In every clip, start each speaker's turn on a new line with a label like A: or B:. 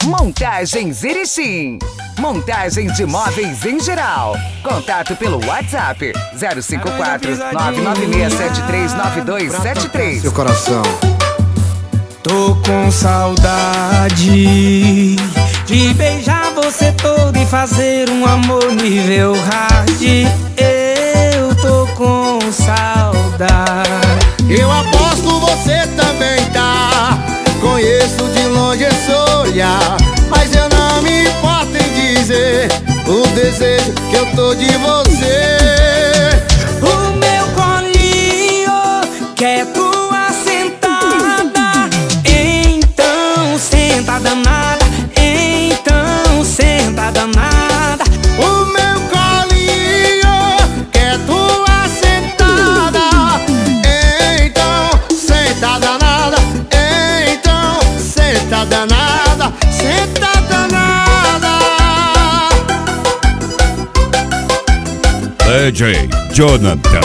A: Montagens Erechim. Montagem de móveis em geral. Contato pelo WhatsApp 054-996739273.
B: Seu coração.
C: Tô com saudade de beijar você todo e fazer um amor nível hard. Eu tô com saudade.
B: Eu aposto você também tá. Conheço de longe esse olhar, mas eu não me importo em dizer o desejo que eu tô de você.
C: O meu colinho quer tua sentada. Então senta danada. Então senta danada.
B: O meu colinho quer tua sentada. Então senta danada. Então senta danada. Senta danada.
D: DJ Jonathan.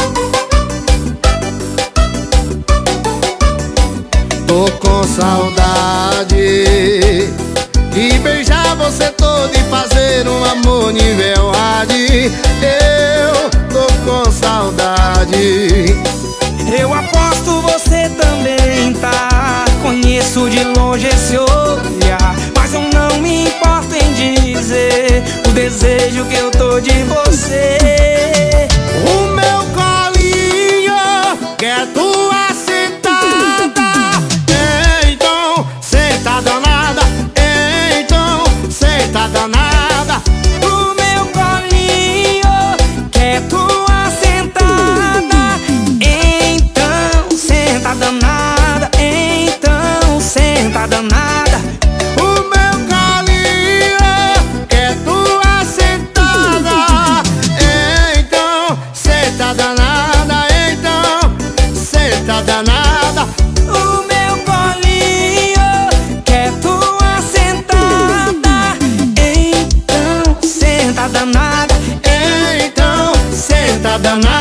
B: Tô com saudade de beijar você todo e fazer um amor nível hard. Eu tô com saudade.
C: Eu aposto você também tá. Conheço de longe esse olhar, mas eu não me importo em dizer o desejo que eu tô de você.
B: O meu colinho quer tua sentada. Então senta danada. Então senta danada.
C: O meu colinho quer tua sentada. Então senta danada. Então senta danada.
B: O meu colinho quer tua sentada. Então senta danada. Então senta danada.
C: O meu colinho quer tua sentada. Então senta danada.
B: Então senta danada.